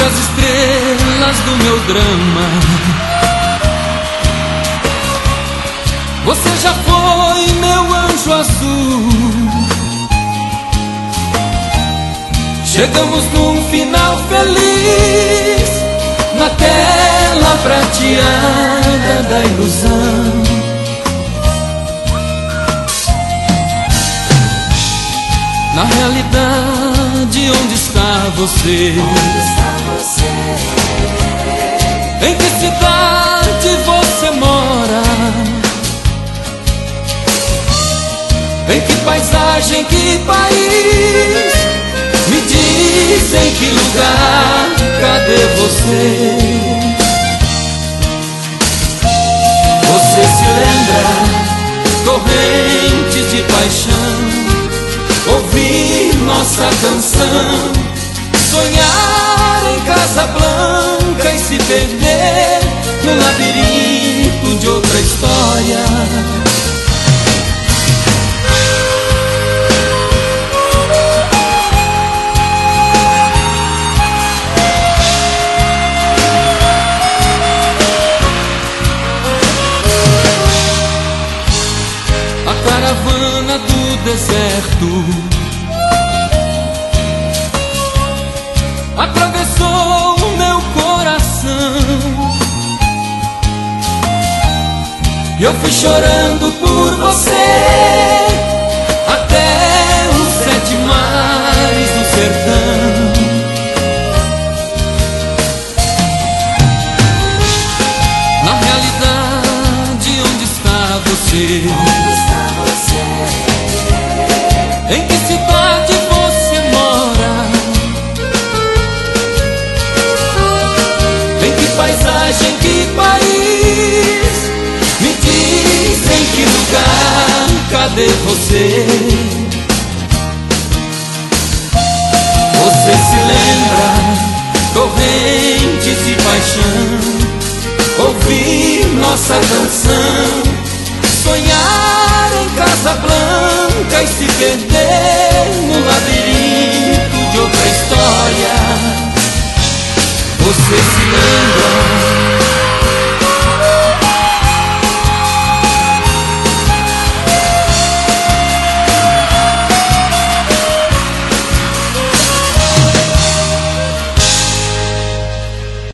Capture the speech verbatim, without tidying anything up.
as estrelas do meu drama. Você já foi meu anjo azul. Chegamos num final feliz, na tela prateada da ilusão. Na realidade, onde está você? Onde está você? Em que cidade você mora? Em que paisagem, que país? Me diz em que lugar, cadê você? Você se lembra, correntes de paixão, ouvir nossa canção, sonhar em Casablanca e se perder no labirinto de outra história. A caravana do deserto atravessou o meu coração, e eu fui chorando por você até os sete mares do sertão. Na realidade, onde está você? Onde está você? Em que cidade você mora? Em que paisagem, que país? Me diz em que lugar, cadê você? Você se lembra, correntes de paixão, ouvir nossa canção, sonhar em Casablanca e se perder no labirinto de outra história. Você se lembra,